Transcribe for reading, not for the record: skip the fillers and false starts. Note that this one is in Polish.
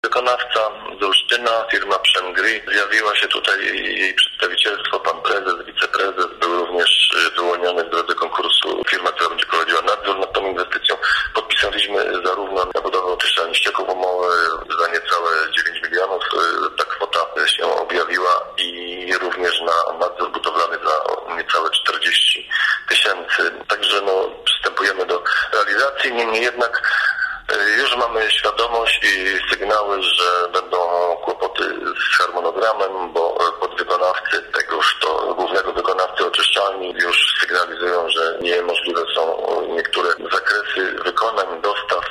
Wykonawca z Olsztyna, firma Przemgry. Zjawiła się tutaj jej przedstawicielstwo, pan prezes, wiceprezes. Był również wyłoniony w drodze konkursu firma, która będzie prowadziła nadzór nad tą inwestycją. Podpisaliśmy zarówno na budowę oczyszczalni ścieków umowę za niecałe 9 milionów. Ta kwota się objawiła i również na nadzór budowlany za niecałe 40 tysięcy. Także przystępujemy do realizacji. Niemniej jednak już mamy świadomość i sygnały, że będą kłopoty z harmonogramem, bo podwykonawcy tegoż to głównego wykonawcy oczyszczalni już sygnalizują, że niemożliwe są niektóre zakresy wykonań, dostaw